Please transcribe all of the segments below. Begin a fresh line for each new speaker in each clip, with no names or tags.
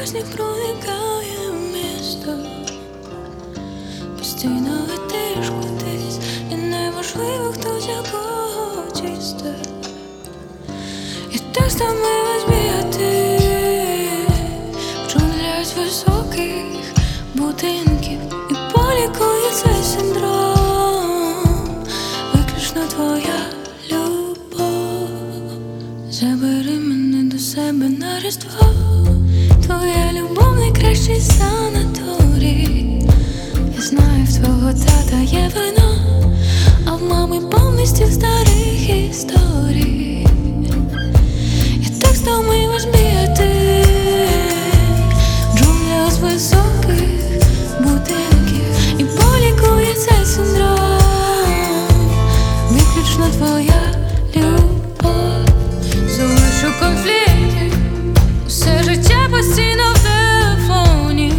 сніг проникає в місто, постійно летиш кудись, і неможливо хтось якого чисто. І так стомилась бігати в джунглях високих будинків, і полікує цей синдром виключно твоя любов. Забери мене до себе на Різдво, твоя любов найкращий санаторій. Я знаю, в твого тата є вино, а в мами повний стіл старих історій. Я так стомилась бігати в джунглях з високих будинків, і полікує цей синдром виключно твоя любов. Залишу конфлікти, усе життя постійно в телефоні,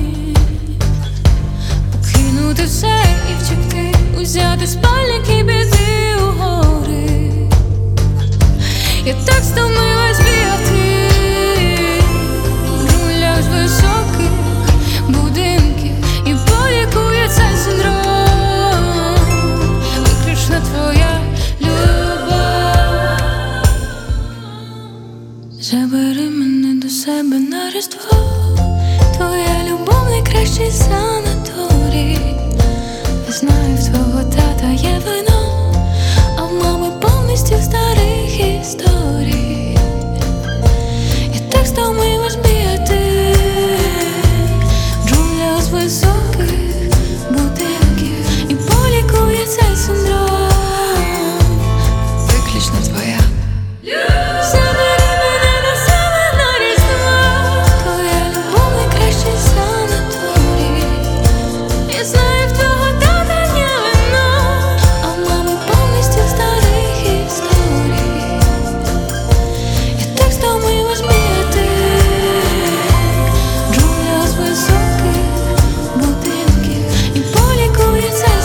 покинути все і втекти, узяти спальник і піти у гори. Я так стомилась бігати в джунглях з високих будинків, і полікує цей синдром виключно твоя любов. Забери мене до себе на Різдво, твоя любов найкращий санаторій. Я знаю, в твого тата є вино, а в мами повний стіл старих історій. Я так стомилась бігати в джунглях з високих будинків, і полікує цей синдром виключно твоя. Забери мене до себе на Різдво, твоя любов найкращий санаторій. Я знаю, в твого тата є вино, а в мами повний стіл старих історій. Я так стомилась бігати в джунглях з високих будинків, і полікує цей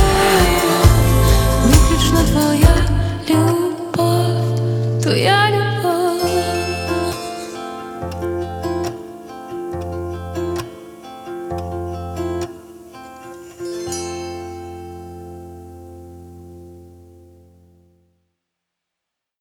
синдром виключно твоя любов, твоя любов.